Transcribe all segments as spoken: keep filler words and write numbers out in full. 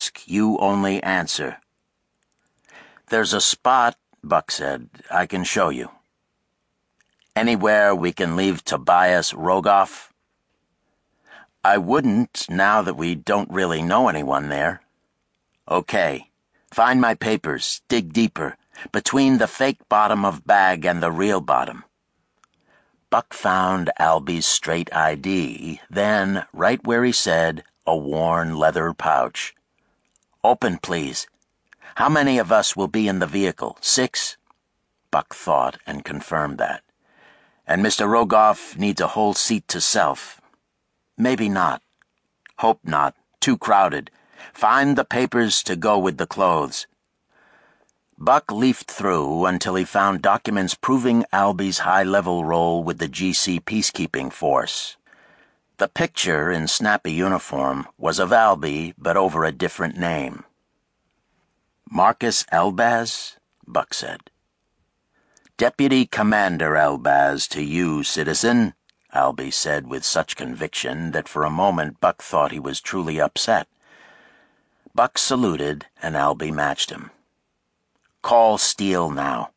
ask, you only answer. There's a spot, Buck said. I can show you. Anywhere we can leave Tobias Rogoff? I wouldn't, now that we don't really know anyone there. Okay. Find my papers. Dig deeper. Between the fake bottom of bag and the real bottom. Buck found Albie's straight I D, then, right where he said, a worn leather pouch. Open, please. How many of us will be in the vehicle? Six? Buck thought and confirmed that. And Mister Rogoff needs a whole seat to self. Maybe not. Hope not. Too crowded. Find the papers to go with the clothes. Buck leafed through until he found documents proving Albie's high-level role with the G C peacekeeping force. The picture in snappy uniform was of Albie, but over a different name. Marcus Elbaz? Buck said. Deputy Commander Elbaz to you, citizen, Albie said with such conviction that for a moment Buck thought he was truly upset. Buck saluted, and Albie matched him. Call Steele now.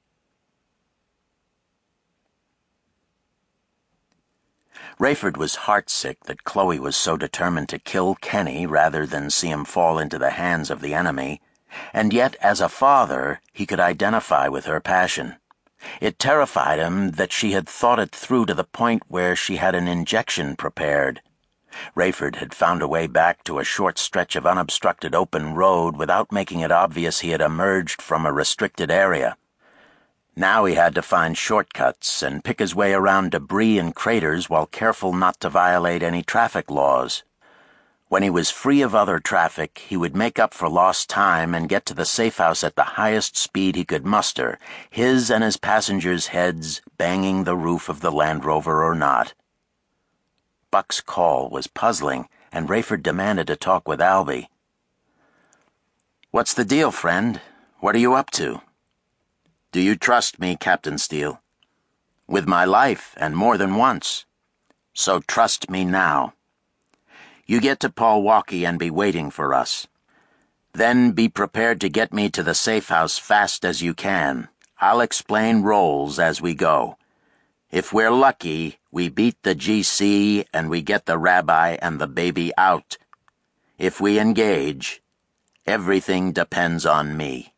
Rayford was heartsick that Chloe was so determined to kill Kenny rather than see him fall into the hands of the enemy, and yet as a father he could identify with her passion. It terrified him that she had thought it through to the point where she had an injection prepared. Rayford had found a way back to a short stretch of unobstructed open road without making it obvious he had emerged from a restricted area. Now he had to find shortcuts and pick his way around debris and craters while careful not to violate any traffic laws. When he was free of other traffic, he would make up for lost time and get to the safe house at the highest speed he could muster, his and his passengers' heads banging the roof of the Land Rover or not. Buck's call was puzzling, and Rayford demanded to talk with Albie. What's the deal, friend? What are you up to? Do you trust me, Captain Steele? With my life, and more than once. So trust me now. You get to Palwaukie and be waiting for us. Then be prepared to get me to the safe house fast as you can. I'll explain roles as we go. If we're lucky, we beat the G C and we get the rabbi and the baby out. If we engage, everything depends on me.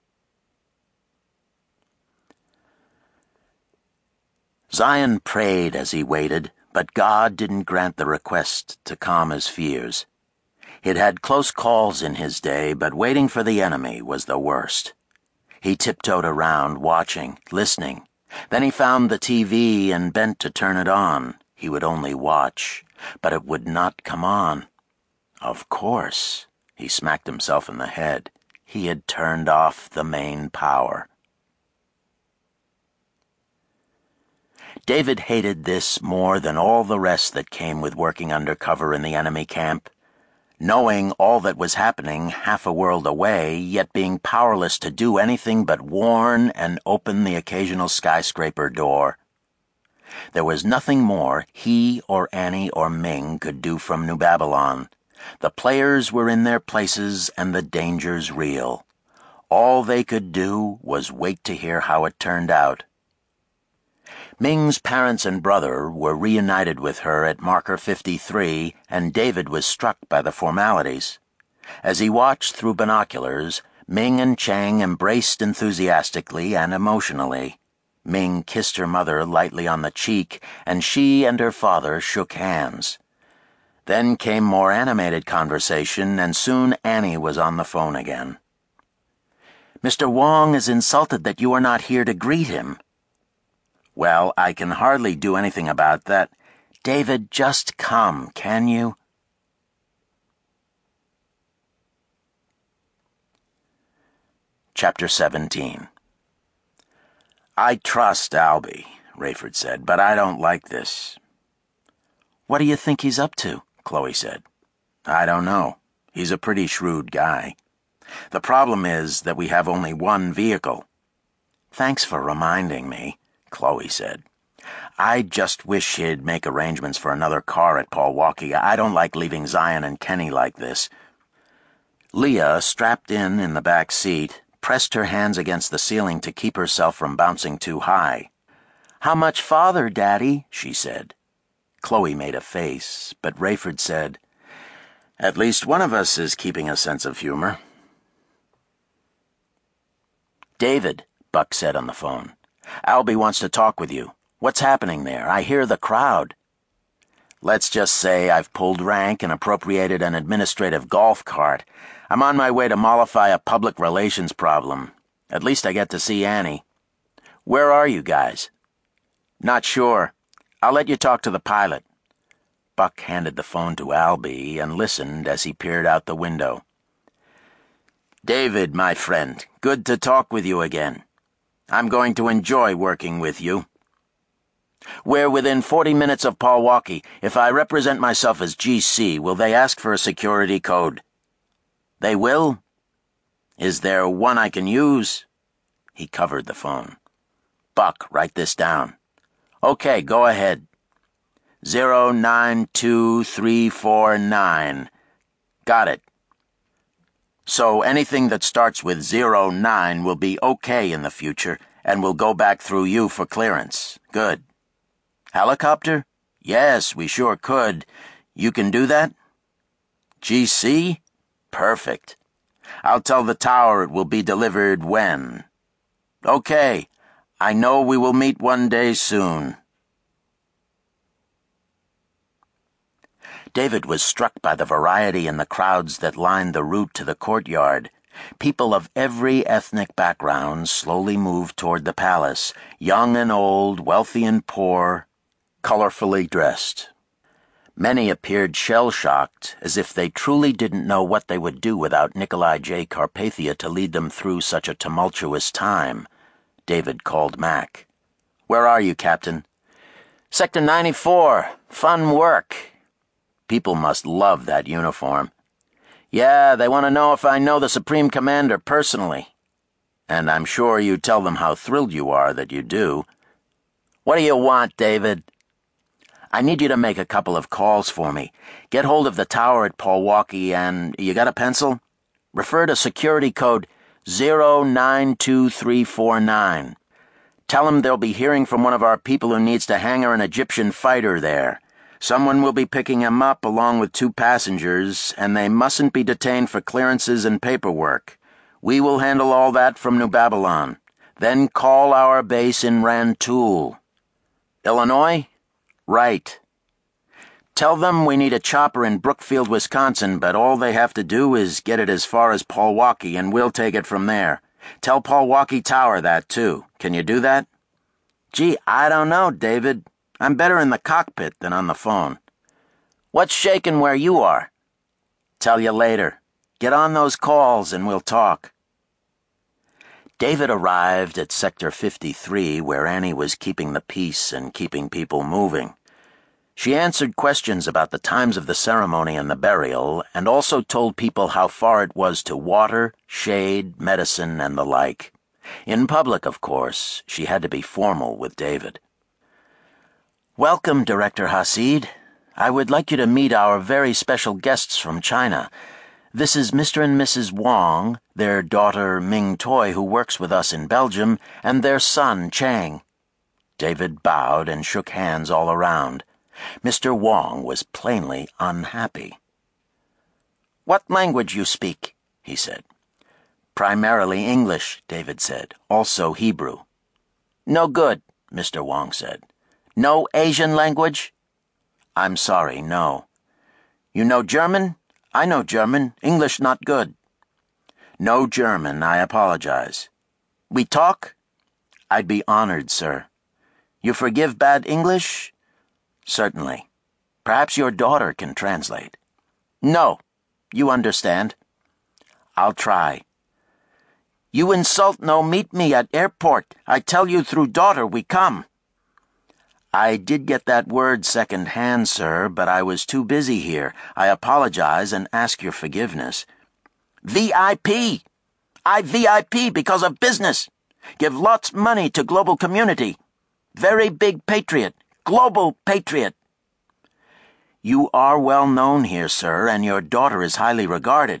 Zion prayed as he waited, but God didn't grant the request to calm his fears. He'd had close calls in his day, but waiting for the enemy was the worst. He tiptoed around, watching, listening. Then he found the T V and bent to turn it on. He would only watch, but it would not come on. Of course, he smacked himself in the head. He had turned off the main power. David hated this more than all the rest that came with working undercover in the enemy camp. Knowing all that was happening half a world away, yet being powerless to do anything but warn and open the occasional skyscraper door. There was nothing more he or Annie or Ming could do from New Babylon. The players were in their places and the dangers real. All they could do was wait to hear how it turned out. Ming's parents and brother were reunited with her at Marker fifty-three, and David was struck by the formalities. As he watched through binoculars, Ming and Chang embraced enthusiastically and emotionally. Ming kissed her mother lightly on the cheek, and she and her father shook hands. Then came more animated conversation, and soon Annie was on the phone again. Mister Wong is insulted that you are not here to greet him. Well, I can hardly do anything about that. David, just come, can you? Chapter seventeen. I trust Albie, Rayford said, but I don't like this. What do you think he's up to? Chloe said. I don't know. He's a pretty shrewd guy. The problem is that we have only one vehicle. Thanks for reminding me, Chloe said. I just wish he'd make arrangements for another car at Palwaukie. I don't like leaving Zion and Kenny like this. Leah, strapped in in the back seat, pressed her hands against the ceiling to keep herself from bouncing too high. "How much farther, Daddy?" she said. Chloe made a face, but Rayford said, "At least one of us is keeping a sense of humor." "David," Buck said on the phone, "Albie wants to talk with you. What's happening there? I hear the crowd." "Let's just say I've pulled rank and appropriated an administrative golf cart. I'm on my way to mollify a public relations problem. At least I get to see Annie. Where are you guys?" "Not sure. I'll let you talk to the pilot." Buck handed the phone to Albie and listened as he peered out the window. "David, my friend, good to talk with you again. I'm going to enjoy working with you. We're within forty minutes of Palwaki. If I represent myself as G C, will they ask for a security code?" "They will? Is there one I can use?" He covered the phone. "Buck, write this down." "Okay, go ahead. Zero nine two three four nine. Got it. So anything that starts with zero nine will be okay in the future and will go back through you for clearance. Good. Helicopter? Yes, we sure could. You can do that? G C? Perfect. I'll tell the tower it will be delivered when. Okay. I know we will meet one day soon." David was struck by the variety in the crowds that lined the route to the courtyard. People of every ethnic background slowly moved toward the palace, young and old, wealthy and poor, colorfully dressed. Many appeared shell-shocked, as if they truly didn't know what they would do without Nikolai J. Carpathia to lead them through such a tumultuous time. David called Mac. "Where are you, Captain?" "Sector ninety-four. Fun work." People must love that uniform. "Yeah, they want to know if I know the Supreme Commander personally. And I'm sure you tell them how thrilled you are that you do. What do you want, David?" "I need you to make a couple of calls for me. Get hold of the tower at Palwaki and, you got a pencil? Refer to security code zero nine two three four nine. Tell them they'll be hearing from one of our people who needs to hangar an Egyptian fighter there. Someone will be picking him up along with two passengers, and they mustn't be detained for clearances and paperwork. We will handle all that from New Babylon. Then call our base in Rantoul. Illinois? Right. Tell them we need a chopper in Brookfield, Wisconsin, but all they have to do is get it as far as Palwaki, and we'll take it from there. Tell Palwaki Tower that, too. Can you do that?" "Gee, I don't know, David. I'm better in the cockpit than on the phone." "What's shaking where you are?" "Tell you later. Get on those calls and we'll talk." David arrived at Sector fifty-three, where Annie was keeping the peace and keeping people moving. She answered questions about the times of the ceremony and the burial, and also told people how far it was to water, shade, medicine, and the like. In public, of course, she had to be formal with David. "Welcome, Director Hasid. I would like you to meet our very special guests from China. This is Mister and Missus Wong, their daughter Ming Toy, who works with us in Belgium, and their son Chang." David bowed and shook hands all around. Mister Wong was plainly unhappy. "What language you speak?" he said. "Primarily English," David said, "also Hebrew." "No good," Mister Wong said. "No Asian language?" "I'm sorry, no." "You know German?" "I know German. English not good." "No German, I apologize." "We talk?" "I'd be honored, sir." "You forgive bad English?" "Certainly. Perhaps your daughter can translate." "No. You understand." "I'll try." "You insult no meet me at airport. I tell you through daughter we come." "I did get that word second hand, sir, but I was too busy here. I apologize and ask your forgiveness." V I P! I V I P because of business. Give lots money to global community. Very big patriot. Global patriot. "You are well known here, sir, and your daughter is highly regarded.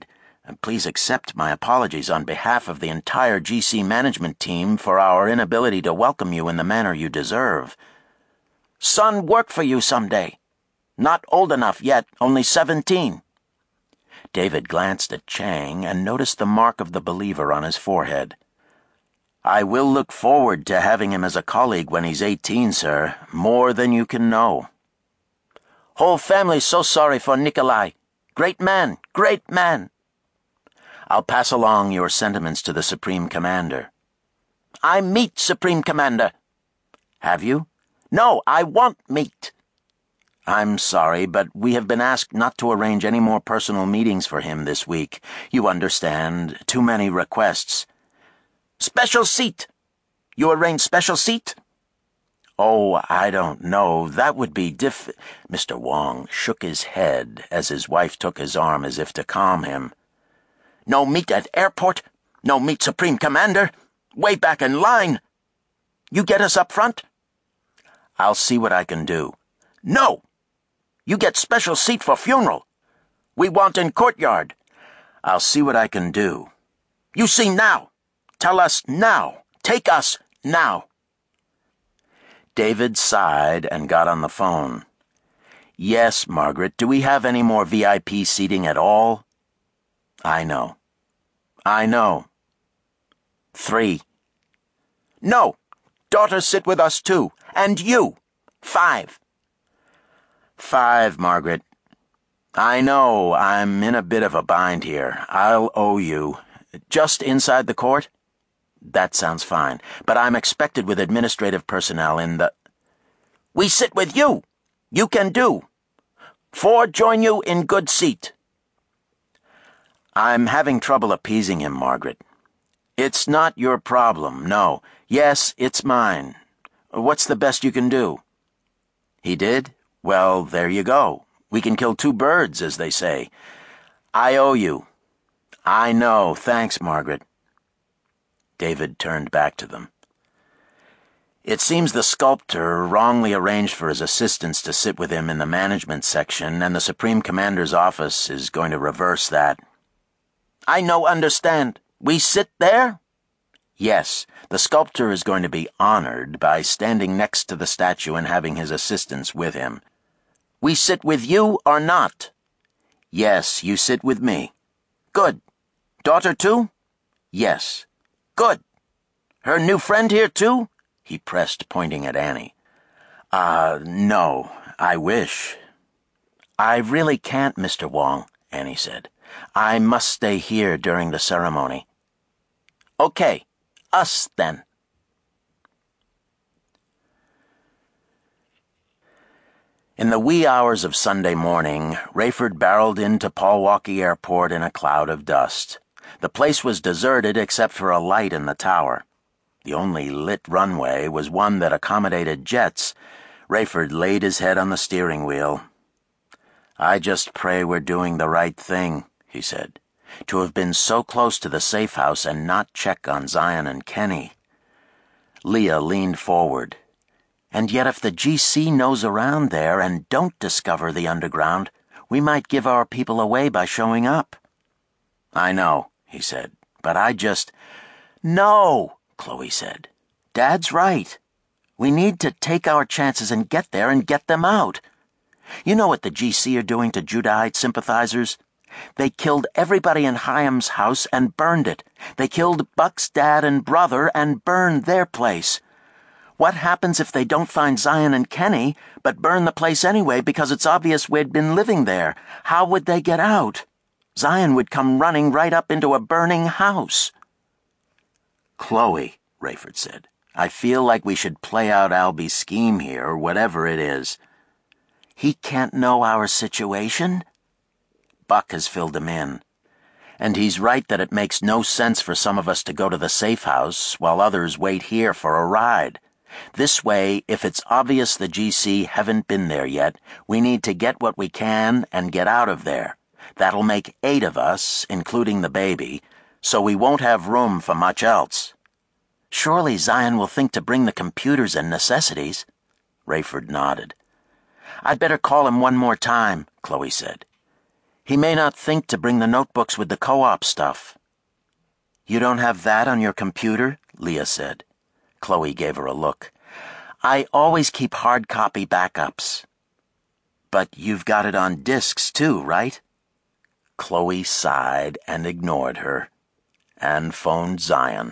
Please accept my apologies on behalf of the entire G C management team for our inability to welcome you in the manner you deserve. Son work for you someday. Not old enough yet, only seventeen. David glanced at Chang and noticed the mark of the believer on his forehead. I will look forward to having him as a colleague when he's eighteen, sir, more than you can know. Whole family's so sorry for Nikolai. Great man, great man. I'll pass along your sentiments to the Supreme Commander. I meet Supreme Commander. Have you? No, I want meet. I'm sorry, but we have been asked not to arrange any more personal meetings for him this week. You understand, too many requests. Special seat. You arrange special seat? Oh, I don't know. That would be diff... Mister Wong shook his head as his wife took his arm as if to calm him. No meet at airport. No meet Supreme Commander. Way back in line. You get us up front? I'll see what I can do. No! You get special seat for funeral. We want in courtyard. I'll see what I can do. You see now. Tell us now. Take us now. David sighed and got on the phone. Yes, Margaret, do we have any more V I P seating at all? I know. I know. Three. No. Daughter sit with us too. And you. Five. Five, Margaret. I know, I'm in a bit of a bind here. I'll owe you. Just inside the court? That sounds fine, but I'm expected with administrative personnel in the... We sit with you. You can do. Four join you in good seat. I'm having trouble appeasing him, Margaret. It's not your problem, no. Yes, it's mine. What's the best you can do? He did? Well, there you go. We can kill two birds, as they say. I owe you. I know. Thanks, Margaret. David turned back to them. It seems the sculptor wrongly arranged for his assistants to sit with him in the management section, and the Supreme Commander's office is going to reverse that. I no understand. We sit there? Yes, the sculptor is going to be honored by standing next to the statue and having his assistants with him. We sit with you or not? Yes, you sit with me. Good. Daughter too? Yes. Good. Her new friend here too? He pressed, pointing at Annie. Uh, no, I wish. I really can't, Mister Wong, Annie said. I must stay here during the ceremony. Okay, us then. In the wee hours of Sunday morning, Rayford barreled into Palwaukie Airport in a cloud of dust. The place was deserted except for a light in the tower. The only lit runway was one that accommodated jets. Rayford laid his head on the steering wheel. I just pray we're doing the right thing, he said. To have been so close to the safe house and not check on Zion and Kenny. Leah leaned forward. And yet if the G C knows around there and don't discover the underground, we might give our people away by showing up. I know, he said, but I just... No, Chloe said. Dad's right. We need to take our chances and get there and get them out. You know what the G C are doing to Judahite sympathizers? They killed everybody in Chaim's house and burned it. They killed Buck's dad and brother and burned their place. What happens if they don't find Zion and Kenny, but burn the place anyway because it's obvious we'd been living there? How would they get out? Zion would come running right up into a burning house. Chloe, Rayford said, I feel like we should play out Albie's scheme here, whatever it is. He can't know our situation? Buck has filled him in. And he's right that it makes no sense for some of us to go to the safe house while others wait here for a ride. This way, if it's obvious the G C haven't been there yet, we need to get what we can and get out of there. That'll make eight of us, including the baby, so we won't have room for much else. Surely Zion will think to bring the computers and necessities. Rayford nodded. I'd better call him one more time, Chloe said. He may not think to bring the notebooks with the co-op stuff. You don't have that on your computer? Leah said. Chloe gave her a look. I always keep hard copy backups. But you've got it on discs too, right? Chloe sighed and ignored her, and phoned Zion.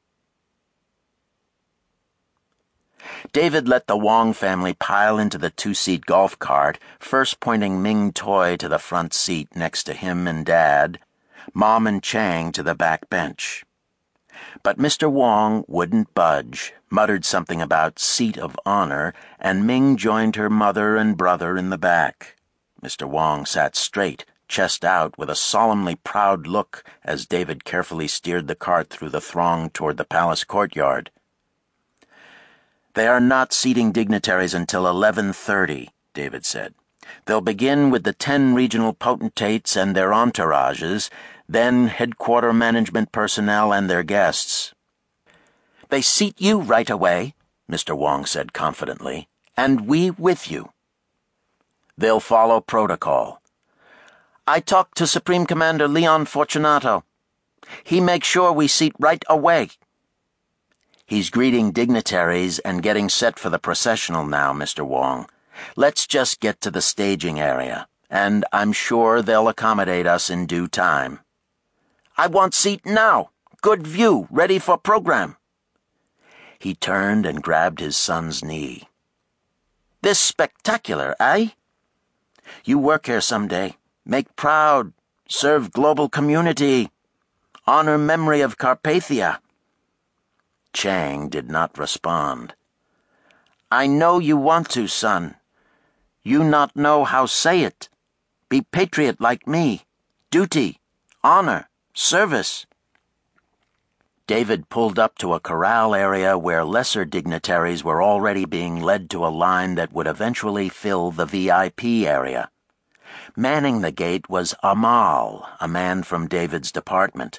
David let the Wong family pile into the two-seat golf cart, first pointing Ming Toy to the front seat next to him and Dad, Mom and Chang to the back bench. But Mister Wong wouldn't budge, muttered something about seat of honor, and Ming joined her mother and brother in the back. Mister Wong sat straight, chest out, with a solemnly proud look as David carefully steered the cart through the throng toward the palace courtyard. They are not seating dignitaries until eleven thirty, David said. They'll begin with the ten regional potentates and their entourages, then headquarter management personnel and their guests. They seat you right away, Mister Wong said confidently, and we with you. They'll follow protocol. I talked to Supreme Commander Leon Fortunato. He makes sure we seat right away. He's greeting dignitaries and getting set for the processional now, Mister Wong. Let's just get to the staging area, and I'm sure they'll accommodate us in due time. I want seat now. Good view, ready for program. He turned and grabbed his son's knee. This spectacular, eh? You work here someday. Make proud. Serve global community. Honor memory of Carpathia. Chang did not respond. I know you want to, son. You not know how say it. Be patriot like me. Duty. Honor. Service. David pulled up to a corral area where lesser dignitaries were already being led to a line that would eventually fill the V I P area. Manning the gate was Amal, a man from David's department.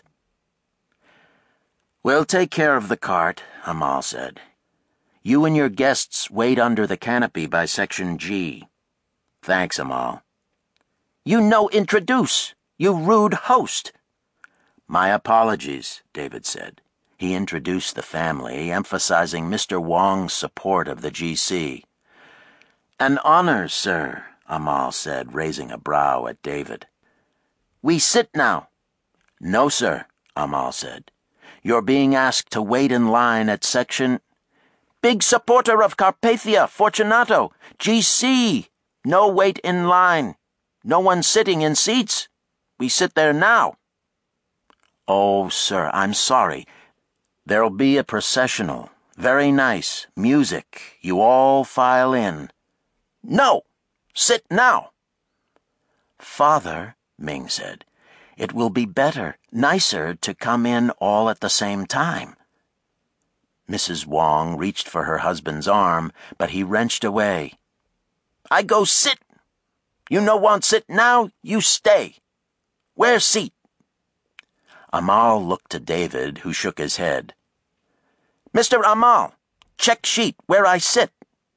We'll take care of the cart, Amal said. You and your guests wait under the canopy by Section G. Thanks, Amal. You no introduce. You rude host. My apologies, David said. He introduced the family, emphasizing Mister Wong's support of the G C. An honor, sir, Amal said, raising a brow at David. We sit now. No, sir, Amal said. You're being asked to wait in line at section... Big supporter of Carpathia, Fortunato, G C. No wait in line. No one sitting in seats. We sit there now. Oh, sir, I'm sorry. There'll be a processional. Very nice. Music. You all file in. No! Sit now! Father, Ming said, it will be better, nicer to come in all at the same time. Missus Wong reached for her husband's arm, but he wrenched away. I go sit! You no want sit now, you stay. Where seat? Amal looked to David, who shook his head. Mister Amal, check sheet where I sit.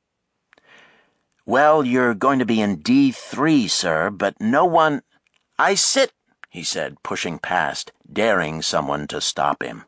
Well, you're going to be in D three, sir, but no one... I sit, he said, pushing past, daring someone to stop him.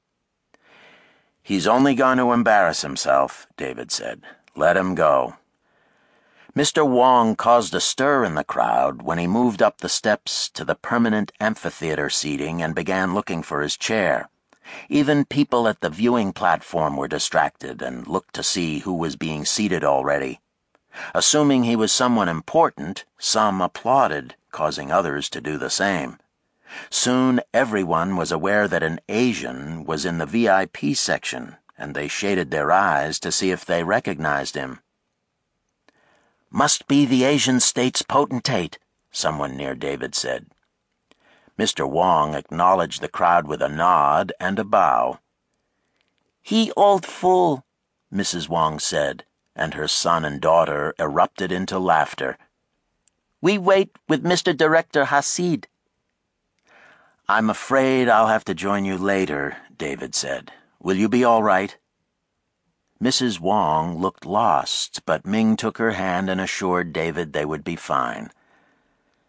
He's only going to embarrass himself, David said. Let him go. Mister Wong caused a stir in the crowd when he moved up the steps to the permanent amphitheater seating and began looking for his chair. Even people at the viewing platform were distracted and looked to see who was being seated already. Assuming he was someone important, some applauded, causing others to do the same. Soon everyone was aware that an Asian was in the V I P section, and they shaded their eyes to see if they recognized him. Must be the Asian state's potentate, someone near David said. Mister Wong acknowledged the crowd with a nod and a bow. He old fool, Missus Wong said, and her son and daughter erupted into laughter. We wait with Mister Director Hasid. I'm afraid I'll have to join you later, David said. Will you be all right? Missus Wong looked lost, but Ming took her hand and assured David they would be fine.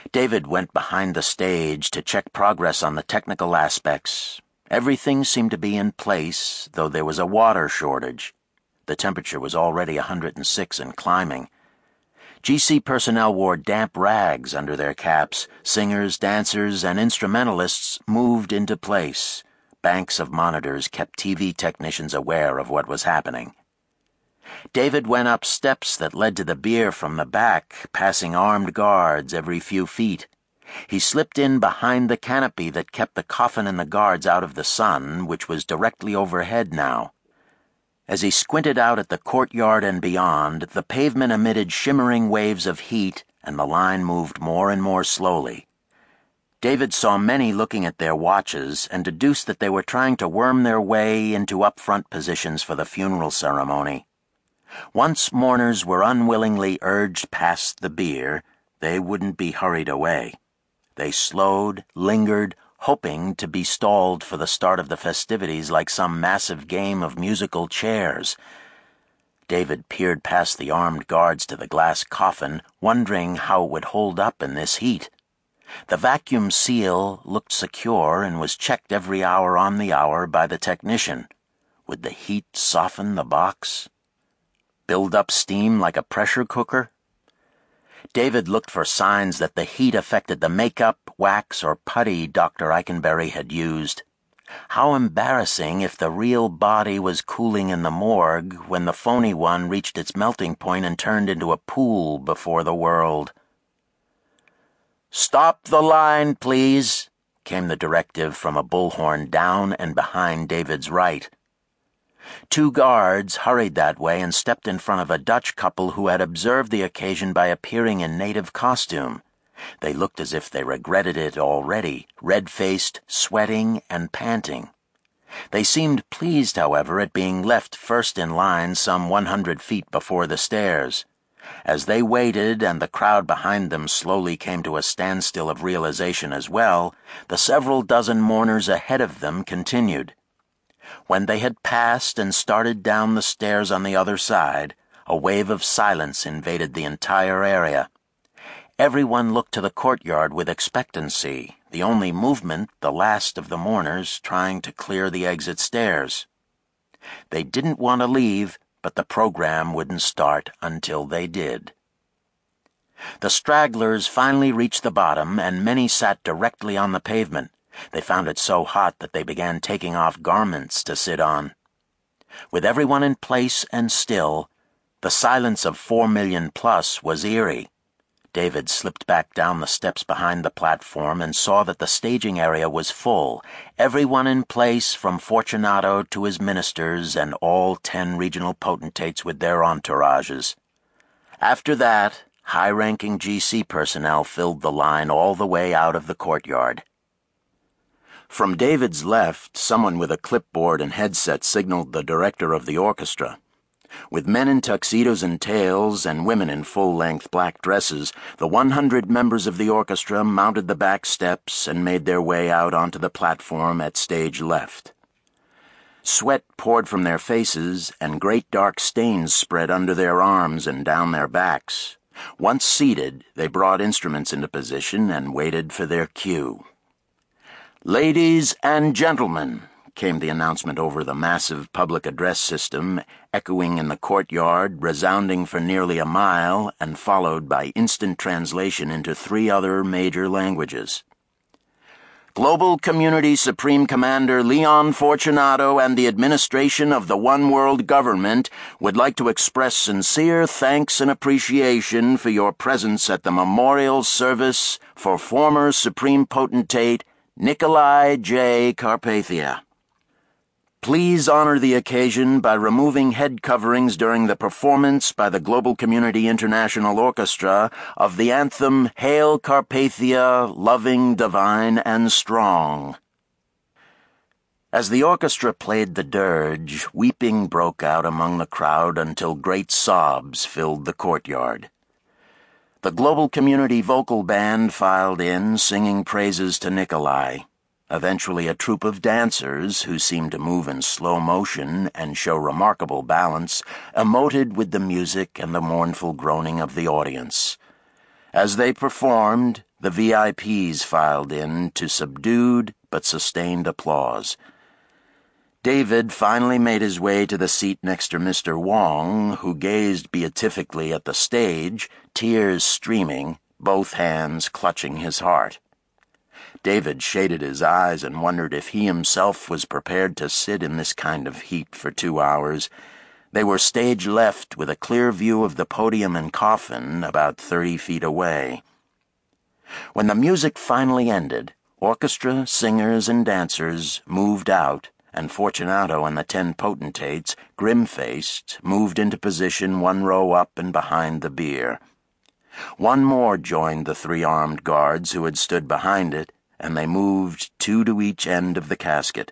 David went behind the stage to check progress on the technical aspects. Everything seemed to be in place, though there was a water shortage. The temperature was already one hundred six and climbing. G C personnel wore damp rags under their caps. Singers, dancers, and instrumentalists moved into place. Banks of monitors kept T V technicians aware of what was happening. David went up steps that led to the bier from the back, passing armed guards every few feet. He slipped in behind the canopy that kept the coffin and the guards out of the sun, which was directly overhead now. As he squinted out at the courtyard and beyond, the pavement emitted shimmering waves of heat, and the line moved more and more slowly. David saw many looking at their watches and deduced that they were trying to worm their way into up-front positions for the funeral ceremony. Once mourners were unwillingly urged past the bier, they wouldn't be hurried away. They slowed, lingered, hoping to be stalled for the start of the festivities like some massive game of musical chairs. David peered past the armed guards to the glass coffin, wondering how it would hold up in this heat. The vacuum seal looked secure and was checked every hour on the hour by the technician. Would the heat soften the box? Build up steam like a pressure cooker? David looked for signs that the heat affected the makeup, wax, or putty Doctor Eikenberry had used. How embarrassing if the real body was cooling in the morgue when the phony one reached its melting point and turned into a pool before the world. "Stop the line, please," came the directive from a bullhorn down and behind David's right. Two guards hurried that way and stepped in front of a Dutch couple who had observed the occasion by appearing in native costume. They looked as if they regretted it already, red-faced, sweating, and panting. They seemed pleased, however, at being left first in line some one hundred feet before the stairs. As they waited and the crowd behind them slowly came to a standstill of realization as well, the several dozen mourners ahead of them continued. When they had passed and started down the stairs on the other side, a wave of silence invaded the entire area. Everyone looked to the courtyard with expectancy, the only movement the last of the mourners trying to clear the exit stairs. They didn't want to leave, but the program wouldn't start until they did. The stragglers finally reached the bottom, and many sat directly on the pavement. They found it so hot that they began taking off garments to sit on. With everyone in place and still, the silence of four million plus was eerie. David slipped back down the steps behind the platform and saw that the staging area was full, everyone in place from Fortunato to his ministers and all ten regional potentates with their entourages. After that, high-ranking G C personnel filled the line all the way out of the courtyard. From David's left, someone with a clipboard and headset signaled the director of the orchestra. With men in tuxedos and tails and women in full-length black dresses, the one hundred members of the orchestra mounted the back steps and made their way out onto the platform at stage left. Sweat poured from their faces, and great dark stains spread under their arms and down their backs. Once seated, they brought instruments into position and waited for their cue. "Ladies and gentlemen," came the announcement over the massive public address system, echoing in the courtyard, resounding for nearly a mile, and followed by instant translation into three other major languages. "Global Community Supreme Commander Leon Fortunato and the administration of the One World Government would like to express sincere thanks and appreciation for your presence at the memorial service for former Supreme Potentate Nikolai J. Carpathia. Please honor the occasion by removing head coverings during the performance by the Global Community International Orchestra of the anthem Hail Carpathia, Loving, Divine, and Strong." As the orchestra played the dirge, weeping broke out among the crowd until great sobs filled the courtyard. The Global Community Vocal Band filed in, singing praises to Nikolai. Eventually a troupe of dancers, who seemed to move in slow motion and show remarkable balance, emoted with the music and the mournful groaning of the audience. As they performed, the V I Ps filed in to subdued but sustained applause. David finally made his way to the seat next to Mister Wong, who gazed beatifically at the stage, tears streaming, both hands clutching his heart. David shaded his eyes and wondered if he himself was prepared to sit in this kind of heat for two hours. They were stage left with a clear view of the podium and coffin about thirty feet away. When the music finally ended, orchestra, singers, and dancers moved out, and Fortunato and the ten potentates, grim-faced, moved into position one row up and behind the bier. One more joined the three armed guards who had stood behind it, and they moved two to each end of the casket.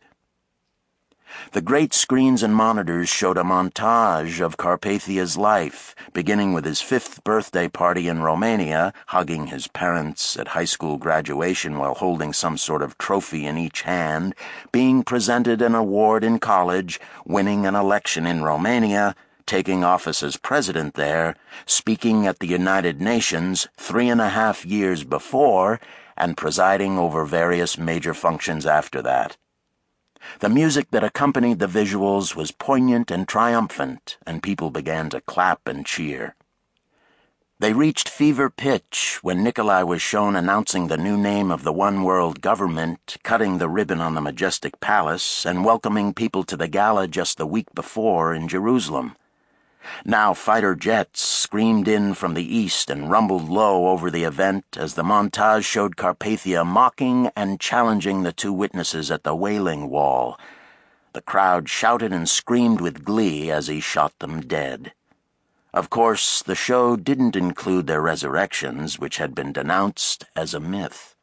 The great screens and monitors showed a montage of Carpathia's life, beginning with his fifth birthday party in Romania, hugging his parents at high school graduation while holding some sort of trophy in each hand, being presented an award in college, winning an election in Romania, taking office as president there, speaking at the United Nations three and a half years before, and presiding over various major functions after that. The music that accompanied the visuals was poignant and triumphant, and people began to clap and cheer. They reached fever pitch when Nikolai was shown announcing the new name of the One World Government, cutting the ribbon on the majestic palace, and welcoming people to the gala just the week before in Jerusalem. Now fighter jets screamed in from the east and rumbled low over the event as the montage showed Carpathia mocking and challenging the two witnesses at the wailing wall. The crowd shouted and screamed with glee as he shot them dead. Of course, the show didn't include their resurrections, which had been denounced as a myth.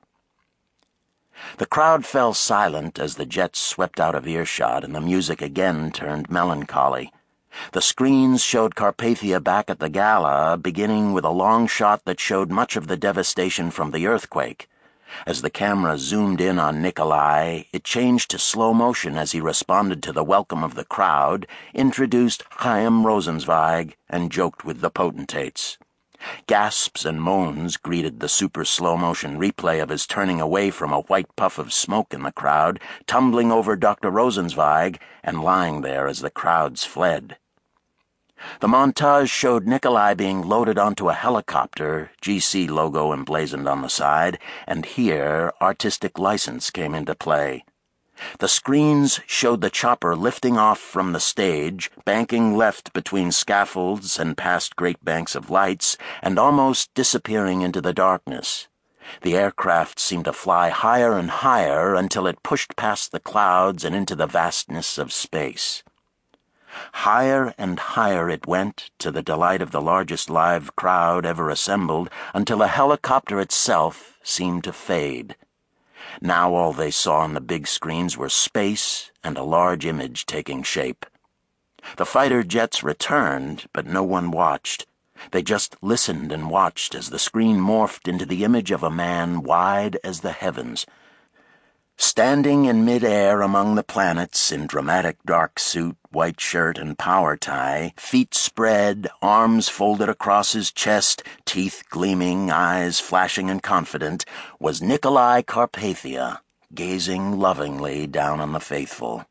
The crowd fell silent as the jets swept out of earshot and the music again turned melancholy. The screens showed Carpathia back at the gala, beginning with a long shot that showed much of the devastation from the earthquake. As the camera zoomed in on Nikolai, it changed to slow motion as he responded to the welcome of the crowd, introduced Chaim Rosenzweig, and joked with the potentates. Gasps and moans greeted the super slow-motion replay of his turning away from a white puff of smoke in the crowd, tumbling over Doctor Rosenzweig, and lying there as the crowds fled. The montage showed Nikolai being loaded onto a helicopter, G C logo emblazoned on the side, and here artistic license came into play. The screens showed the chopper lifting off from the stage, banking left between scaffolds and past great banks of lights, and almost disappearing into the darkness. The aircraft seemed to fly higher and higher until it pushed past the clouds and into the vastness of space. Higher and higher it went, to the delight of the largest live crowd ever assembled, until the helicopter itself seemed to fade. Now all they saw on the big screens were space and a large image taking shape. The fighter jets returned, but no one watched. They just listened and watched as the screen morphed into the image of a man wide as the heavens. Standing in mid-air among the planets in dramatic dark suit, white shirt, and power tie, feet spread, arms folded across his chest, teeth gleaming, eyes flashing and confident, was Nikolai Carpathia, gazing lovingly down on the faithful.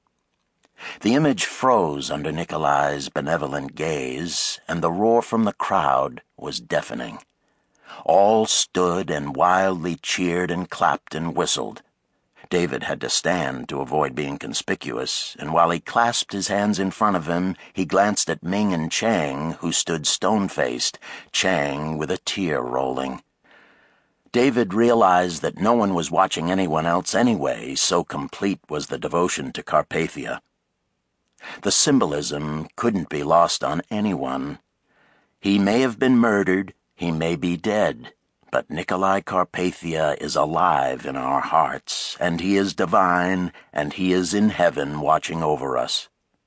The image froze under Nikolai's benevolent gaze, and the roar from the crowd was deafening. All stood and wildly cheered and clapped and whistled. David had to stand to avoid being conspicuous, and while he clasped his hands in front of him, he glanced at Ming and Chang, who stood stone-faced, Chang with a tear rolling. David realized that no one was watching anyone else anyway, so complete was the devotion to Carpathia. The symbolism couldn't be lost on anyone. He may have been murdered, he may be dead, but Nikolai Carpathia is alive in our hearts, and he is divine, and he is in heaven watching over us.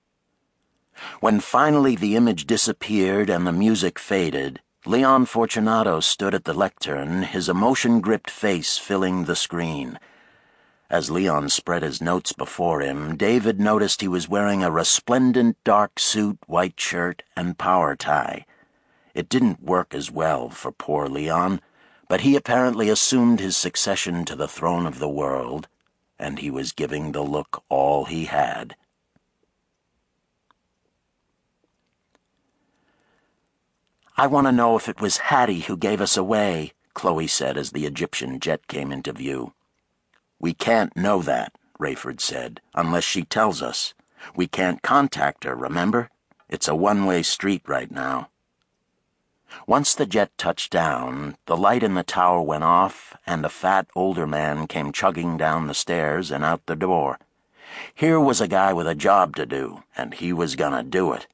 When finally the image disappeared and the music faded, Leon Fortunato stood at the lectern, his emotion-gripped face filling the screen. As Leon spread his notes before him, David noticed he was wearing a resplendent dark suit, white shirt, and power tie. It didn't work as well for poor Leon, but he apparently assumed his succession to the throne of the world, and he was giving the Look all he had. "I want to know if it was Hattie who gave us away," Chloe said as the Egyptian jet came into view. "We can't know that," Rayford said, "unless she tells us. We can't contact her, remember? It's a one-way street right now." Once the jet touched down, the light in the tower went off, and a fat older man came chugging down the stairs and out the door. Here was a guy with a job to do, and he was gonna do it.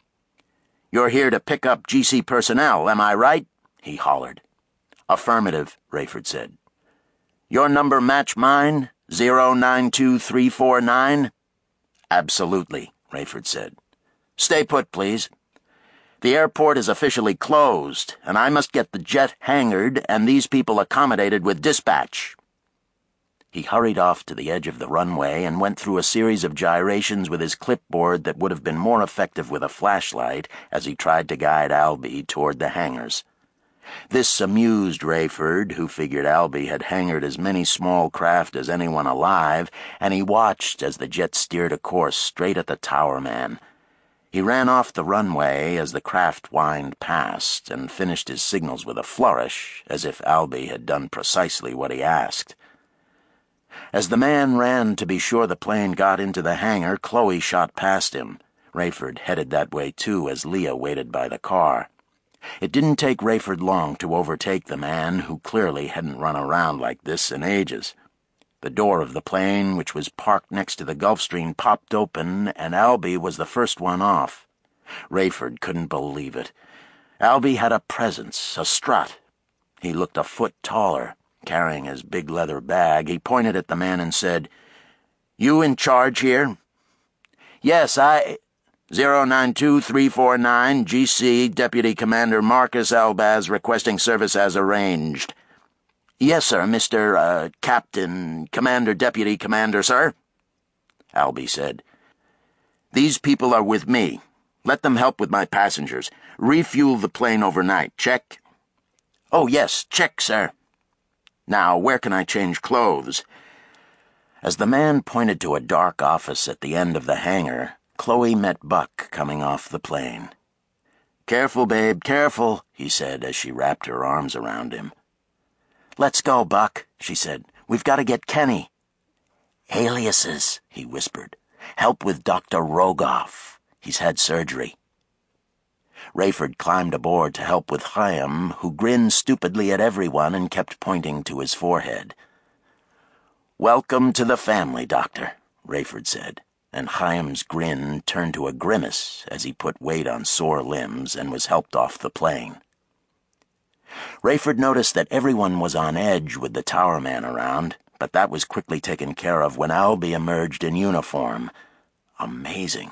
"You're here to pick up G C personnel, am I right?" he hollered. "Affirmative," Rayford said. "Your number match mine? zero nine two three four nine? "Absolutely," Rayford said. "Stay put, please. The airport is officially closed, and I must get the jet hangared and these people accommodated with dispatch." He hurried off to the edge of the runway and went through a series of gyrations with his clipboard that would have been more effective with a flashlight as he tried to guide Albie toward the hangars. This amused Rayford, who figured Albie had hangared as many small craft as anyone alive, and he watched as the jet steered a course straight at the tower man. He ran off the runway as the craft whined past and finished his signals with a flourish, as if Albie had done precisely what he asked. As the man ran to be sure the plane got into the hangar, Chloe shot past him. Rayford headed that way too as Leah waited by the car. It didn't take Rayford long to overtake the man, who clearly hadn't run around like this in ages. The door of the plane, which was parked next to the Gulfstream, popped open, and Albie was the first one off. Rayford couldn't believe it. Albie had a presence, a strut. He looked a foot taller. Carrying his big leather bag, he pointed at the man and said, "You in charge here?" "Yes, I... zero nine two three four nine, G C, Deputy Commander Marcus Albaz requesting service as arranged." "Yes, sir, Mister Uh, Captain, Commander, Deputy Commander, sir," Albie said. "These people are with me. Let them help with my passengers. Refuel the plane overnight, check?" "Oh, yes, check, sir." "Now, where can I change clothes?" As the man pointed to a dark office at the end of the hangar, Chloe met Buck coming off the plane. "Careful, babe, careful," he said as she wrapped her arms around him. "Let's go, Buck," she said. "We've got to get Kenny." "Aliases," he whispered. "Help with Doctor Rogoff. He's had surgery." Rayford climbed aboard to help with Chaim, who grinned stupidly at everyone and kept pointing to his forehead. "Welcome to the family, Doctor," Rayford said, and Chaim's grin turned to a grimace as he put weight on sore limbs and was helped off the plane. Rayford noticed that everyone was on edge with the tower man around, but that was quickly taken care of when Albie emerged in uniform. Amazing.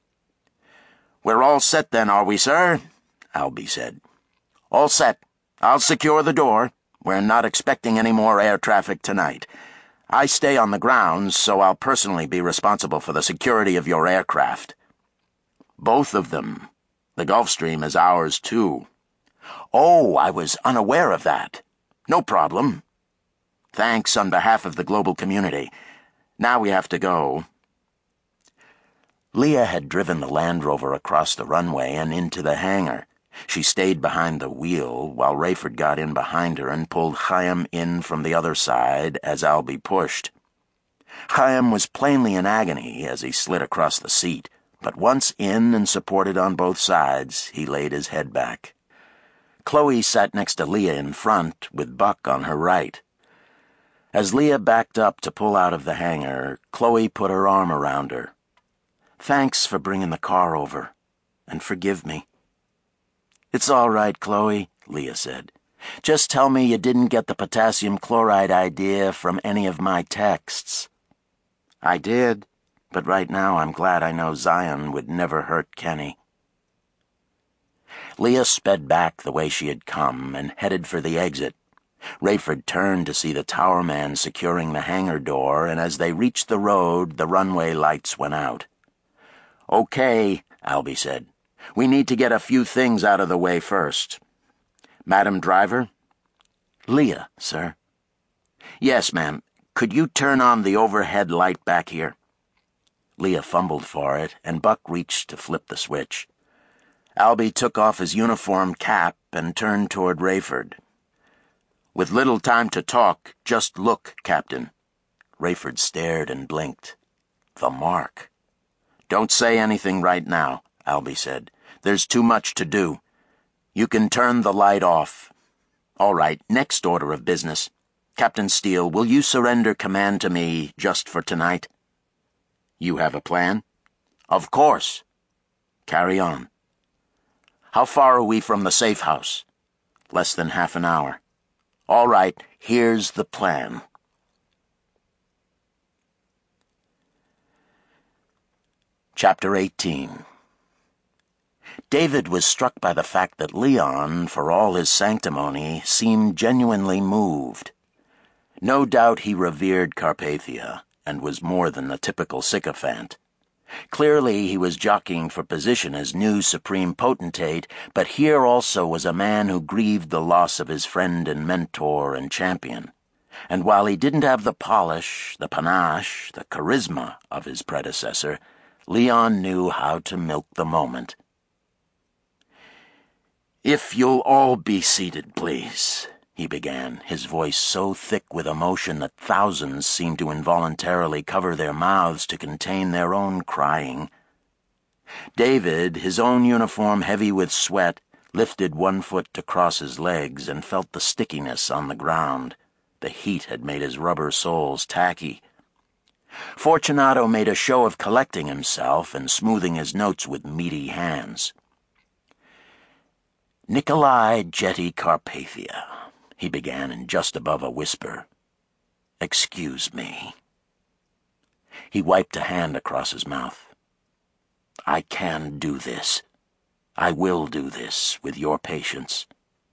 "We're all set then, are we, sir?" Albie said. "All set. I'll secure the door. We're not expecting any more air traffic tonight. I stay on the grounds, so I'll personally be responsible for the security of your aircraft." "Both of them. The Gulfstream is ours, too." "Oh, I was unaware of that. No problem. Thanks on behalf of the global community. Now we have to go." Leah had driven the Land Rover across the runway and into the hangar. She stayed behind the wheel while Rayford got in behind her and pulled Chaim in from the other side as Albie pushed. Chaim was plainly in agony as he slid across the seat, but once in and supported on both sides, he laid his head back. Chloe sat next to Leah in front, with Buck on her right. As Leah backed up to pull out of the hangar, Chloe put her arm around her. "Thanks for bringing the car over, and forgive me." "It's all right, Chloe," Leah said. "Just tell me you didn't get the potassium chloride idea from any of my texts." "I did, but right now I'm glad I know Zion would never hurt Kenny." Leah sped back the way she had come and headed for the exit. Rayford turned to see the tower man securing the hangar door, and as they reached the road, the runway lights went out. "Okay," Albie said. We need to get a few things out of the way first. Madam Driver? Leah, sir. Yes, ma'am. Could you turn on the overhead light back here? Leah fumbled for it, and Buck reached to flip the switch. Albie took off his uniform cap and turned toward Rayford. With little time to talk, just look, Captain. Rayford stared and blinked. The mark. Don't say anything right now, Albie said. There's too much to do. You can turn the light off. All right, next order of business. Captain Steele, will you surrender command to me just for tonight? You have a plan? Of course. Carry on. How far are we from the safe house? Less than half an hour. All right, here's the plan. Chapter eighteen. David was struck by the fact that Leon, for all his sanctimony, seemed genuinely moved. No doubt he revered Carpathia, and was more than the typical sycophant. Clearly he was jockeying for position as new supreme potentate, but here also was a man who grieved the loss of his friend and mentor and champion. And while he didn't have the polish, the panache, the charisma of his predecessor, Leon knew how to milk the moment. "If you'll all be seated, please," he began, his voice so thick with emotion that thousands seemed to involuntarily cover their mouths to contain their own crying. David, his own uniform heavy with sweat, lifted one foot to cross his legs and felt the stickiness on the ground. The heat had made his rubber soles tacky. Fortunato made a show of collecting himself and smoothing his notes with meaty hands. "Nikolai Jetty Carpathia," he began in just above a whisper. "Excuse me." He wiped a hand across his mouth. "I can do this. I will do this with your patience."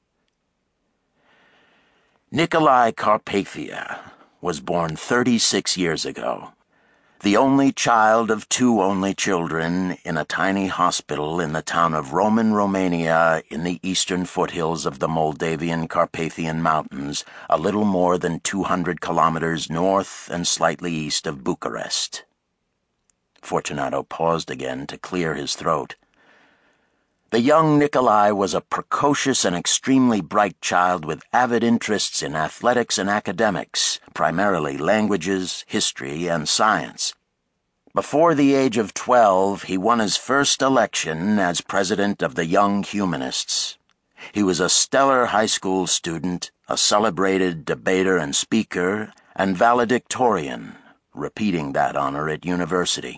Nikolai Carpathia was born thirty-six years ago, the only child of two only children in a tiny hospital in the town of Roman, Romania, in the eastern foothills of the Moldavian Carpathian Mountains, a little more than two hundred kilometers north and slightly east of Bucharest. Fortunato paused again to clear his throat. The young Nikolai was a precocious and extremely bright child with avid interests in athletics and academics, primarily languages, history, and science. Before the age of twelve, he won his first election as president of the Young Humanists. He was a stellar high school student, a celebrated debater and speaker, and valedictorian, repeating that honor at university.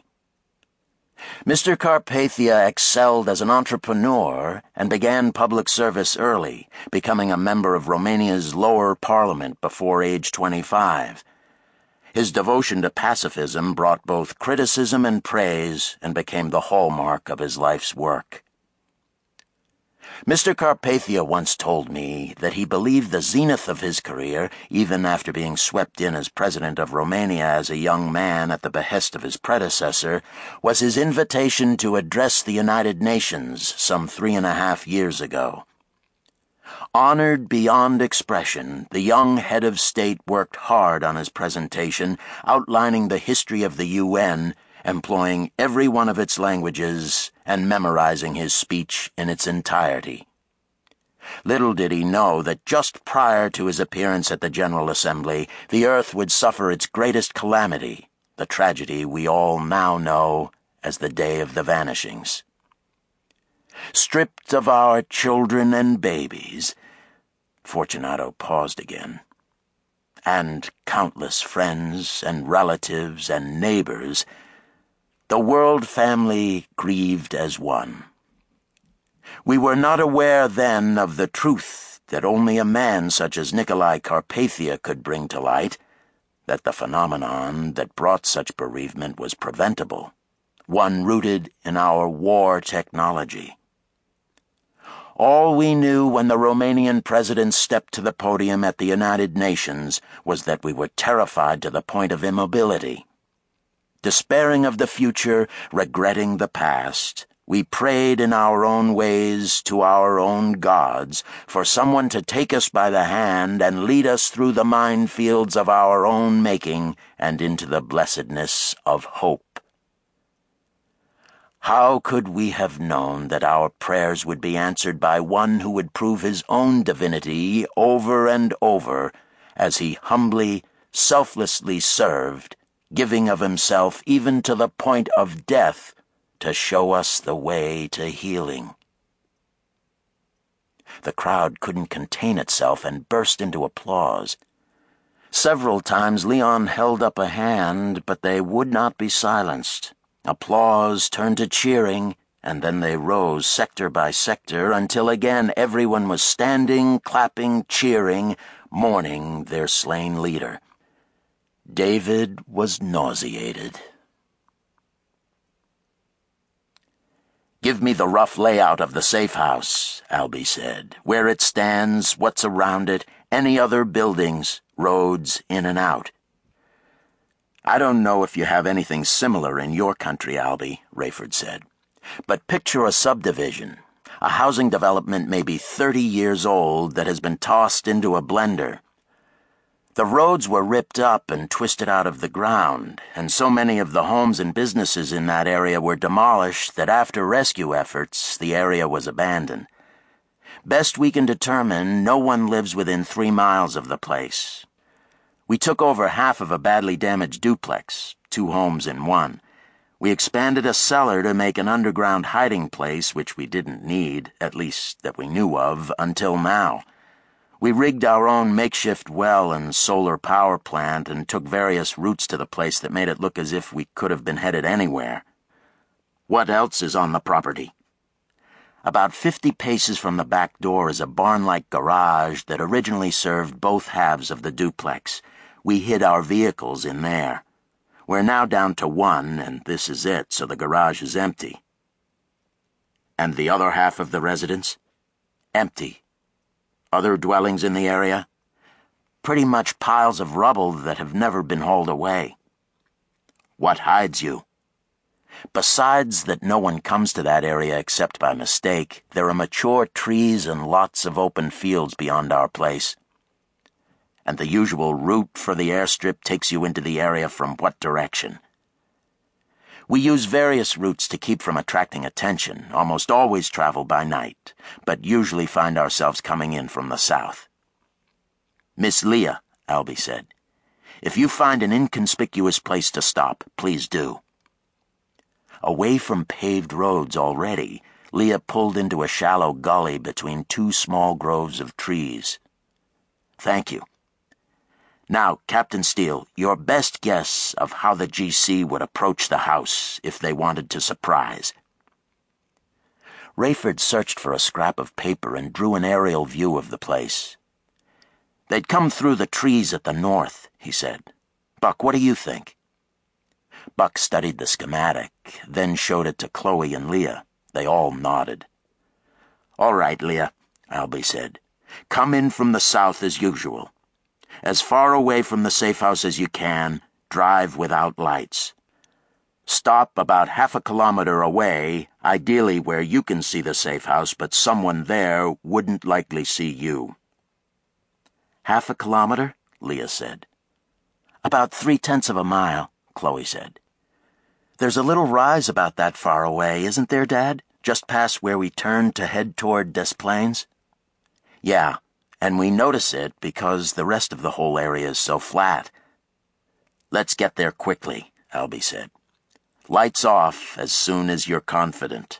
Mister Carpathia excelled as an entrepreneur and began public service early, becoming a member of Romania's lower parliament before age twenty-five. His devotion to pacifism brought both criticism and praise and became the hallmark of his life's work. Mister Carpathia once told me that he believed the zenith of his career, even after being swept in as president of Romania as a young man at the behest of his predecessor, was his invitation to address the United Nations some three and a half years ago. Honored beyond expression, the young head of state worked hard on his presentation, outlining the history of the U N, employing every one of its languages, and memorizing his speech in its entirety. Little did he know that just prior to his appearance at the General Assembly, the Earth would suffer its greatest calamity, the tragedy we all now know as the Day of the Vanishings. Stripped of our children and babies, Fortunato paused again, and countless friends and relatives and neighbors, the world family grieved as one. We were not aware then of the truth that only a man such as Nikolai Carpathia could bring to light, that the phenomenon that brought such bereavement was preventable, one rooted in our war technology. All we knew when the Romanian president stepped to the podium at the United Nations was that we were terrified to the point of immobility. Despairing of the future, regretting the past, We prayed in our own ways to our own gods for someone to take us by the hand and lead us through the minefields of our own making and into the blessedness of hope. How could we have known that our prayers would be answered by one who would prove his own divinity over and over as he humbly, selflessly served, giving of himself even to the point of death to show us the way to healing? The crowd couldn't contain itself and burst into applause. Several times Leon held up a hand, but they would not be silenced. Applause turned to cheering, and then they rose sector by sector until again everyone was standing, clapping, cheering, mourning their slain leader. David was nauseated. "Give me the rough layout of the safe house," Albie said. "Where it stands, what's around it, any other buildings, roads in and out." "I don't know if you have anything similar in your country, Albie," Rayford said. "But picture a subdivision, a housing development maybe thirty years old that has been tossed into a blender. The roads were ripped up and twisted out of the ground, and so many of the homes and businesses in that area were demolished that after rescue efforts, the area was abandoned. Best we can determine, no one lives within three miles of the place. We took over half of a badly damaged duplex, two homes in one. We expanded a cellar to make an underground hiding place, which we didn't need, at least that we knew of, until now. We rigged our own makeshift well and solar power plant and took various routes to the place that made it look as if we could have been headed anywhere." "What else is on the property?" "About fifty paces from the back door is a barn-like garage that originally served both halves of the duplex. We hid our vehicles in there. We're now down to one, and this is it, so the garage is empty." "And the other half of the residence?" "Empty. Other dwellings in the area?" "Pretty much piles of rubble that have never been hauled away." "What hides you?" "Besides that no one comes to that area except by mistake, there are mature trees and lots of open fields beyond our place." "And the usual route for the airstrip takes you into the area from what direction?" "We use various routes to keep from attracting attention, almost always travel by night, but usually find ourselves coming in from the south." "Miss Leah," Albie said, "if you find an inconspicuous place to stop, please do." Away from paved roads already, Leah pulled into a shallow gully between two small groves of trees. "Thank you. Now, Captain Steele, your best guess of how the G C would approach the house if they wanted to surprise." Rayford searched for a scrap of paper and drew an aerial view of the place. "They'd come through the trees at the north," he said. "Buck, what do you think?" Buck studied the schematic, then showed it to Chloe and Leah. They all nodded. "All right, Leah," Albie said. "Come in from the south as usual. As far away from the safe house as you can, drive without lights. Stop about half a kilometer away, ideally where you can see the safe house, but someone there wouldn't likely see you." "Half a kilometer?" Leah said. "About three-tenths of a mile," Chloe said. "There's a little rise about that far away, isn't there, Dad? Just past where we turned to head toward Des Plaines?" "Yeah. And we notice it because the rest of the whole area is so flat." "Let's get there quickly," Albie said. "Lights off as soon as you're confident."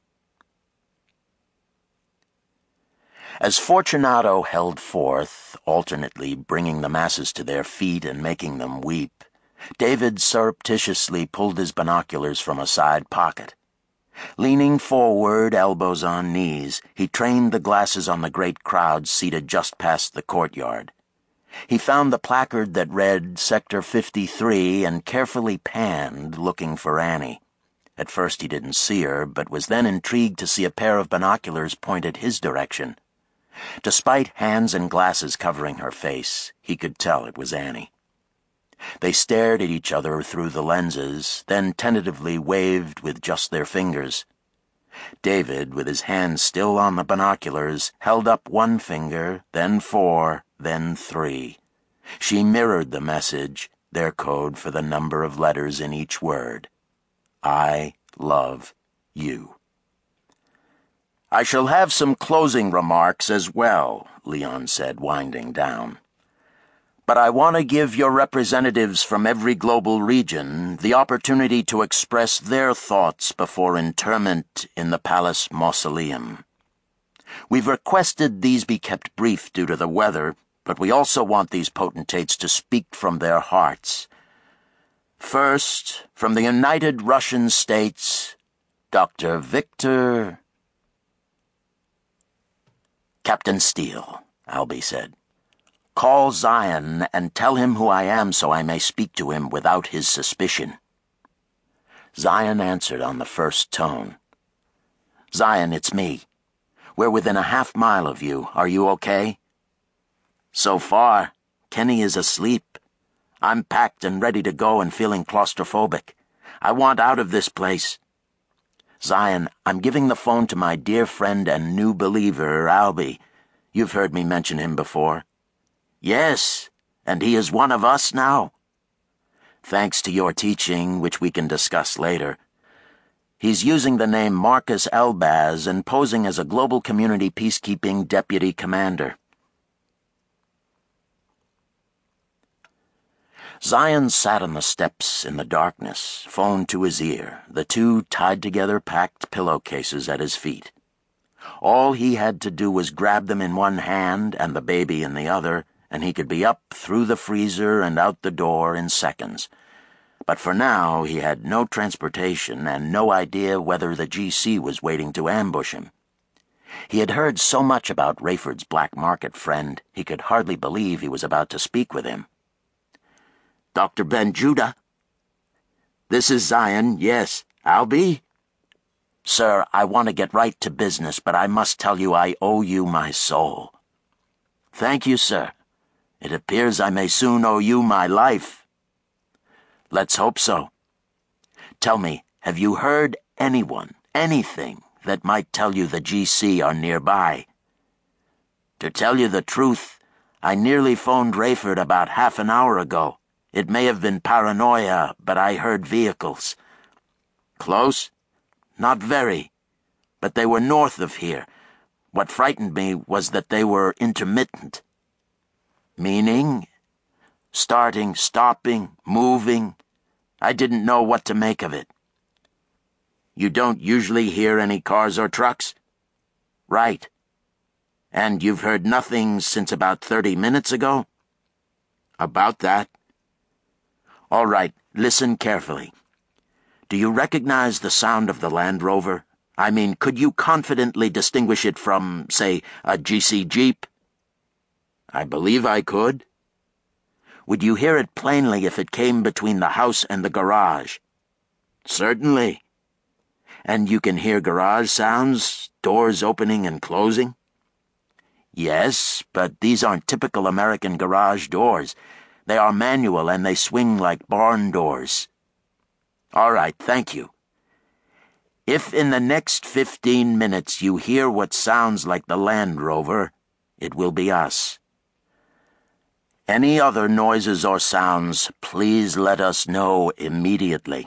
As Fortunato held forth, alternately bringing the masses to their feet and making them weep, David surreptitiously pulled his binoculars from a side pocket. Leaning forward, elbows on knees, he trained the glasses on the great crowd seated just past the courtyard. He found the placard that read Sector fifty-three and carefully panned, looking for Annie. At first he didn't see her, but was then intrigued to see a pair of binoculars pointed his direction. Despite hands and glasses covering her face, he could tell it was Annie. They stared at each other through the lenses, then tentatively waved with just their fingers. David, with his hand still on the binoculars, held up one finger, then four, then three. She mirrored the message, their code for the number of letters in each word. I love you. I shall have some closing remarks as well, Leon said, winding down. But I want to give your representatives from every global region the opportunity to express their thoughts before interment in the palace mausoleum. We've requested these be kept brief due to the weather, but we also want these potentates to speak from their hearts. First, from the United Russian States, Doctor Victor... Captain Steele, Albie said. Call Zion and tell him who I am so I may speak to him without his suspicion. Zion answered on the first tone. Zion, it's me. We're within a half mile of you. Are you okay? So far, Kenny is asleep. I'm packed and ready to go and feeling claustrophobic. I want out of this place. Zion, I'm giving the phone to my dear friend and new believer, Albie. You've heard me mention him before. Yes, and he is one of us now. Thanks to your teaching, which we can discuss later. He's using the name Marcus Elbaz and posing as a global community peacekeeping deputy commander. Zion sat on the steps in the darkness, phone to his ear, the two tied-together packed pillowcases at his feet. All he had to do was grab them in one hand and the baby in the other, and he could be up through the freezer and out the door in seconds. But for now he had no transportation and no idea whether the G C was waiting to ambush him. He had heard so much about Rayford's black market friend, he could hardly believe he was about to speak with him. Doctor Ben Judah? This is Zion, yes. Albie? Sir, I want to get right to business, but I must tell you I owe you my soul. Thank you, sir. It appears I may soon owe you my life. Let's hope so. Tell me, have you heard anyone, anything, that might tell you the G C are nearby? To tell you the truth, I nearly phoned Rayford about half an hour ago. It may have been paranoia, but I heard vehicles. Close? Not very. But they were north of here. What frightened me was that they were intermittent. Meaning? Starting, stopping, moving. I didn't know what to make of it. You don't usually hear any cars or trucks? Right. And you've heard nothing since about thirty minutes ago? About that. All right, listen carefully. Do you recognize the sound of the Land Rover? I mean, could you confidently distinguish it from, say, a G C Jeep? I believe I could. Would you hear it plainly if it came between the house and the garage? Certainly. And you can hear garage sounds, doors opening and closing? Yes, but these aren't typical American garage doors. They are manual and they swing like barn doors. All right, thank you. If in the next fifteen minutes you hear what sounds like the Land Rover, it will be us. Any other noises or sounds, please let us know immediately.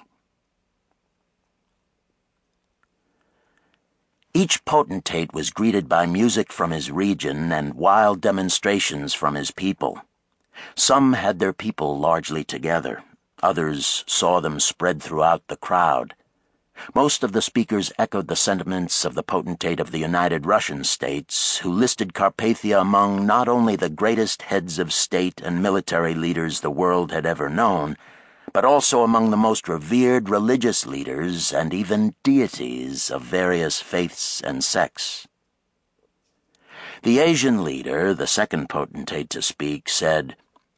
Each potentate was greeted by music from his region and wild demonstrations from his people. Some had their people largely together. Others saw them spread throughout the crowd. Most of the speakers echoed the sentiments of the potentate of the United Russian States, who listed Carpathia among not only the greatest heads of state and military leaders the world had ever known, but also among the most revered religious leaders and even deities of various faiths and sects. The Asian leader, the second potentate to speak, said,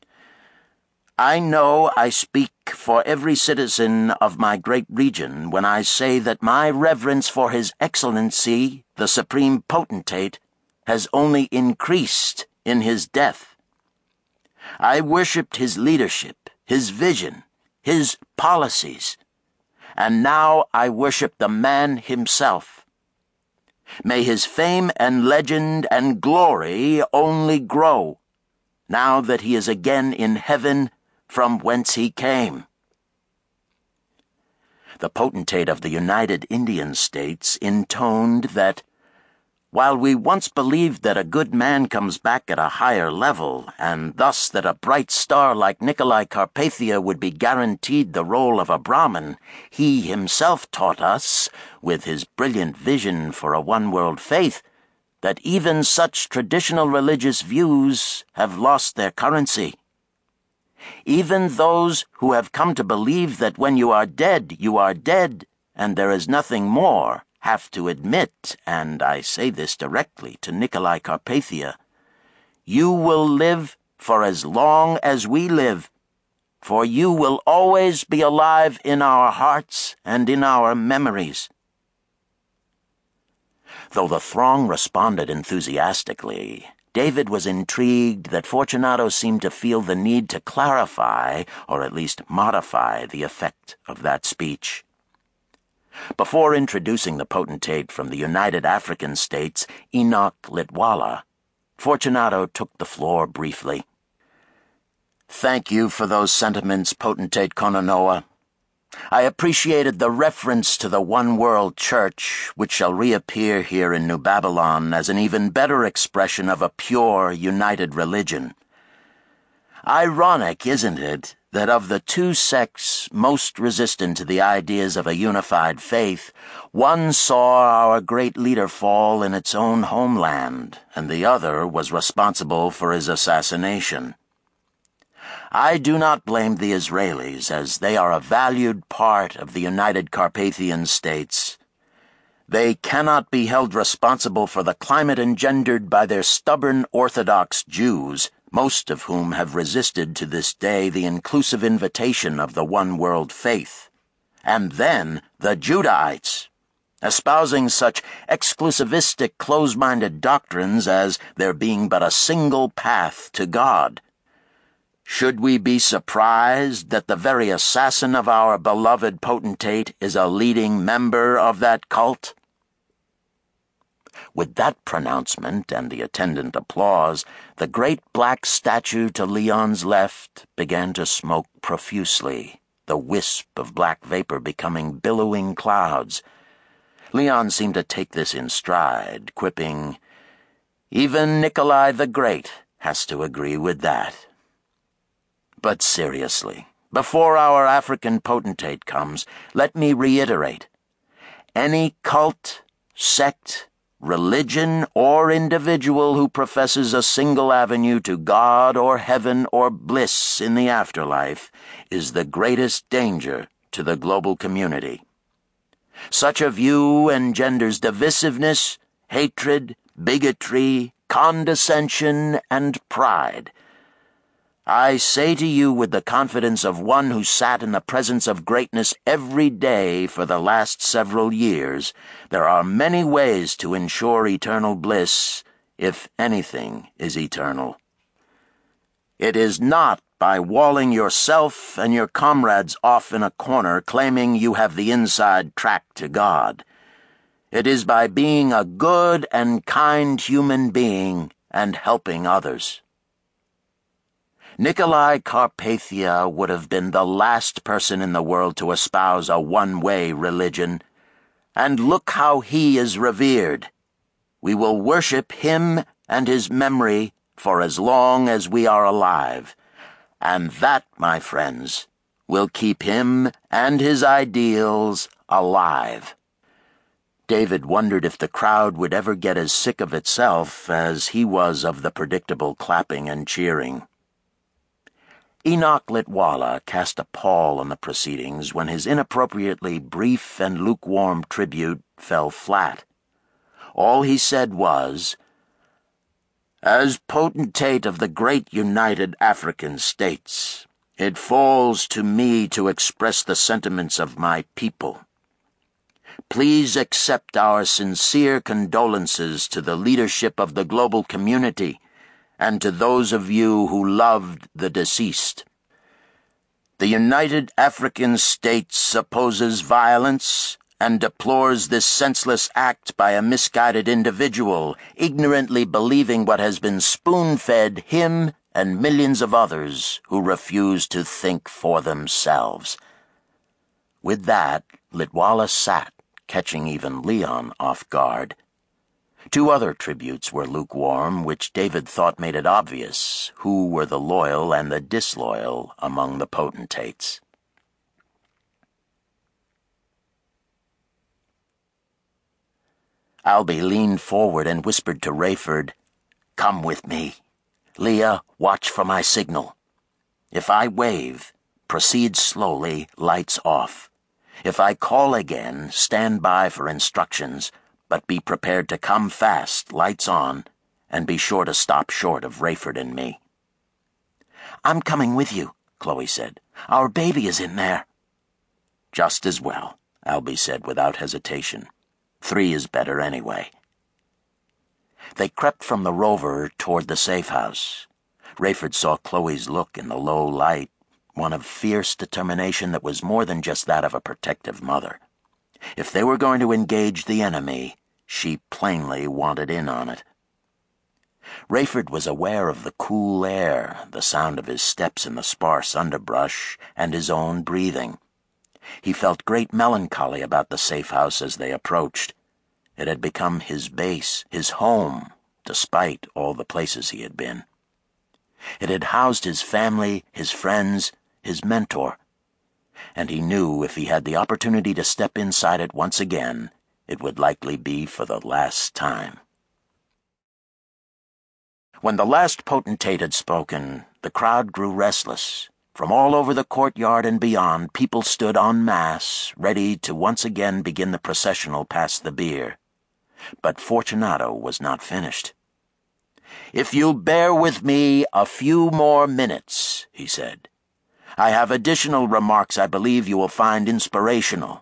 I know I speak for every citizen of my great region when I say that my reverence for His Excellency, the Supreme Potentate, has only increased in his death. I worshipped his leadership, his vision, his policies, and now I worship the man himself, May his fame and legend and glory only grow, now that he is again in heaven from whence he came. The potentate of the United Indian States intoned that, while we once believed that a good man comes back at a higher level, and thus that a bright star like Nikolai Carpathia would be guaranteed the role of a Brahmin, he himself taught us, with his brilliant vision for a one-world faith, that even such traditional religious views have lost their currency. Even those who have come to believe that when you are dead, you are dead, and there is nothing more, have to admit, and I say this directly to Nikolai Carpathia, you will live for as long as we live, for you will always be alive in our hearts and in our memories. Though the throng responded enthusiastically, David was intrigued that Fortunato seemed to feel the need to clarify, or at least modify, the effect of that speech. Before introducing the potentate from the United African States, Enoch Litwala, Fortunato took the floor briefly. Thank you for those sentiments, Potentate Kononoa. I appreciated the reference to the one-world church, which shall reappear here in New Babylon as an even better expression of a pure, united religion. Ironic, isn't it, that of the two sects most resistant to the ideas of a unified faith, one saw our great leader fall in its own homeland, and the other was responsible for his assassination. I do not blame the Israelis, as they are a valued part of the United Carpathian States. They cannot be held responsible for the climate engendered by their stubborn Orthodox Jews, most of whom have resisted to this day the inclusive invitation of the one-world faith. And then the Judahites, espousing such exclusivistic, close-minded doctrines as there being but a single path to God. Should we be surprised that the very assassin of our beloved potentate is a leading member of that cult? With that pronouncement and the attendant applause, the great black statue to Leon's left began to smoke profusely, the wisp of black vapor becoming billowing clouds. Leon seemed to take this in stride, quipping, "Even Nikolai the Great has to agree with that." But seriously, before our African potentate comes, let me reiterate, any cult, sect, religion, or individual who professes a single avenue to God or heaven or bliss in the afterlife is the greatest danger to the global community. Such a view engenders divisiveness, hatred, bigotry, condescension, and pride. I say to you with the confidence of one who sat in the presence of greatness every day for the last several years, there are many ways to ensure eternal bliss, if anything is eternal. It is not by walling yourself and your comrades off in a corner claiming you have the inside track to God. It is by being a good and kind human being and helping others. Nikolai Carpathia would have been the last person in the world to espouse a one-way religion, and look how he is revered. We will worship him and his memory for as long as we are alive, and that, my friends, will keep him and his ideals alive. David wondered if the crowd would ever get as sick of itself as he was of the predictable clapping and cheering. Enoch Litwala cast a pall on the proceedings when his inappropriately brief and lukewarm tribute fell flat. All he said was, "As potentate of the great United African States, it falls to me to express the sentiments of my people. Please accept our sincere condolences to the leadership of the global community and to those of you who loved the deceased. The United African States opposes violence and deplores this senseless act by a misguided individual, ignorantly believing what has been spoon-fed him and millions of others who refuse to think for themselves. With that, Litwala sat, catching even Leon off guard. Two other tributes were lukewarm, which David thought made it obvious who were the loyal and the disloyal among the potentates. Albie leaned forward and whispered to Rayford, "Come with me. Leah, watch for my signal. If I wave, proceed slowly, lights off. If I call again, stand by for instructions, but be prepared to come fast, lights on, and be sure to stop short of Rayford and me." "I'm coming with you," Chloe said. "Our baby is in there." "Just as well," Albie said without hesitation. "Three is better anyway." They crept from the rover toward the safe house. Rayford saw Chloe's look in the low light, one of fierce determination that was more than just that of a protective mother. If they were going to engage the enemy, she plainly wanted in on it. Rayford was aware of the cool air, the sound of his steps in the sparse underbrush, and his own breathing. He felt great melancholy about the safe house as they approached. It had become his base, his home, despite all the places he had been. It had housed his family, his friends, his mentor. And he knew if he had the opportunity to step inside it once again, it would likely be for the last time. When the last potentate had spoken, the crowd grew restless. From all over the courtyard and beyond, people stood en masse, ready to once again begin the processional past the bier. But Fortunato was not finished. "If you'll bear with me a few more minutes," he said, "I have additional remarks I believe you will find inspirational.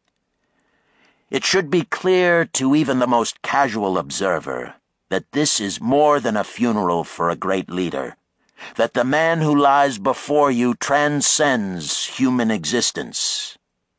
It should be clear to even the most casual observer that this is more than a funeral for a great leader, that the man who lies before you transcends human existence."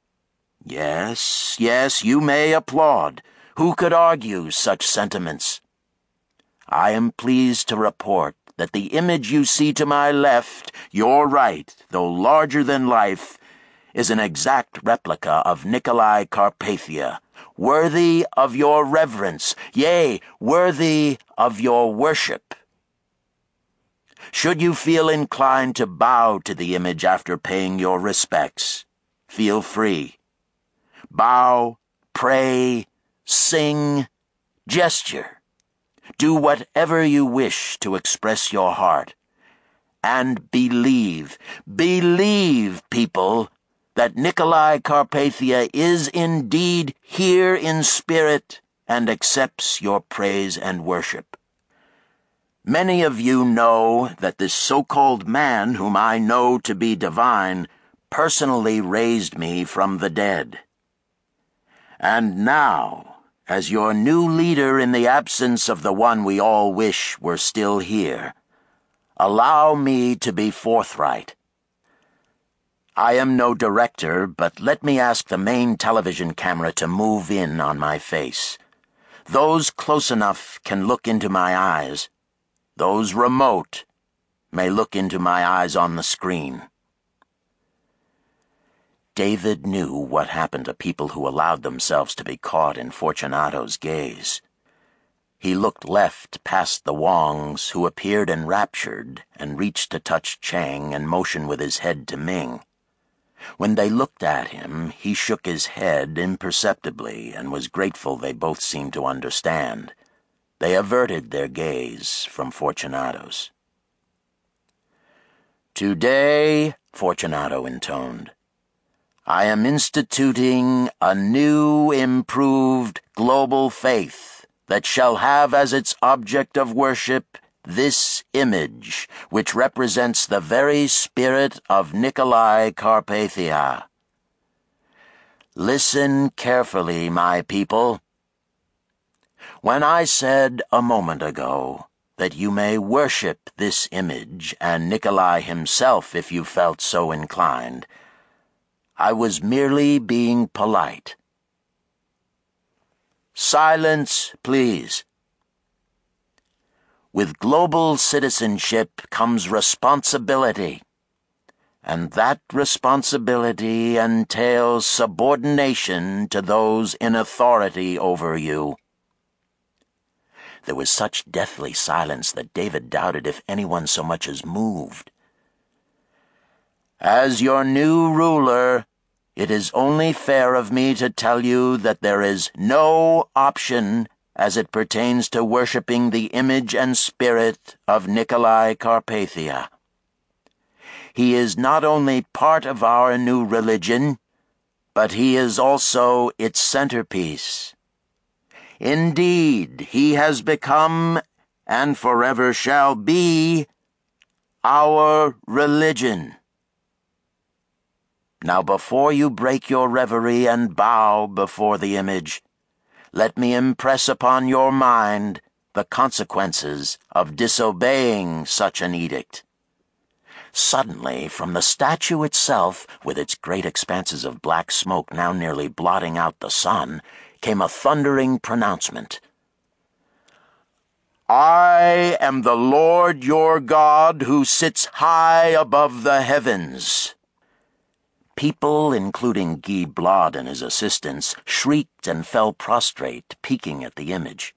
Yes, yes, you may applaud. Who could argue such sentiments? I am pleased to report that the image you see to my left, your right, though larger than life, is an exact replica of Nikolai Carpathia, worthy of your reverence, yea, worthy of your worship. Should you feel inclined to bow to the image after paying your respects, feel free. Bow, pray, sing, gesture. Do whatever you wish to express your heart. And believe, believe, people, that Nikolai Carpathia is indeed here in spirit and accepts your praise and worship. Many of you know that this so-called man, whom I know to be divine, personally raised me from the dead. And now, as your new leader in the absence of the one we all wish were still here, allow me to be forthright. I am no director, but let me ask the main television camera to move in on my face. Those close enough can look into my eyes. Those remote may look into my eyes on the screen. David knew what happened to people who allowed themselves to be caught in Fortunato's gaze. He looked left past the Wongs, who appeared enraptured, and reached to touch Chang and motion with his head to Ming. When they looked at him, he shook his head imperceptibly and was grateful they both seemed to understand. They averted their gaze from Fortunato's. "Today," Fortunato intoned, "I am instituting a new, improved, global faith that shall have as its object of worship this image, which represents the very spirit of Nikolai Carpathia. Listen carefully, my people. When I said a moment ago that you may worship this image and Nikolai himself if you felt so inclined, I was merely being polite. Silence, please. With global citizenship comes responsibility, and that responsibility entails subordination to those in authority over you. There was such deathly silence that David doubted if anyone so much as moved. As your new ruler, it is only fair of me to tell you that there is no option as it pertains to worshipping the image and spirit of Nicolae Carpathia. He is not only part of our new religion, but he is also its centerpiece. Indeed, he has become, and forever shall be, our religion. Now before you break your reverie and bow before the image, let me impress upon your mind the consequences of disobeying such an edict. Suddenly, from the statue itself, with its great expanses of black smoke now nearly blotting out the sun, came a thundering pronouncement. I am the Lord your God who sits high above the heavens. People, including Guy Blod and his assistants, shrieked and fell prostrate, peeking at the image.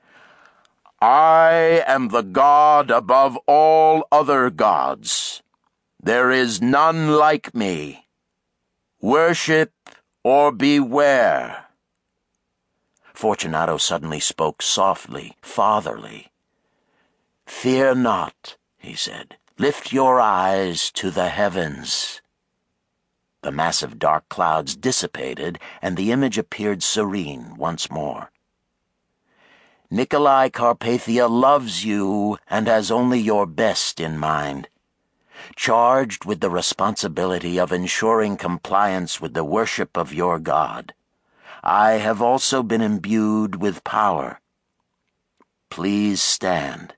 I am the God above all other gods. There is none like me. Worship or beware. Fortunato suddenly spoke softly, fatherly. Fear not, he said. Lift your eyes to the heavens. The massive dark clouds dissipated, and the image appeared serene once more. Nicolae Carpathia loves you and has only your best in mind. Charged with the responsibility of ensuring compliance with the worship of your God, I have also been imbued with power. Please stand.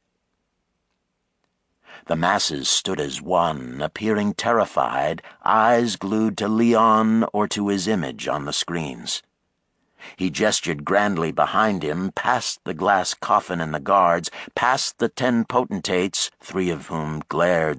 The masses stood as one, appearing terrified, eyes glued to Leon or to his image on the screens. He gestured grandly behind him, past the glass coffin and the guards, past the ten potentates, three of whom glared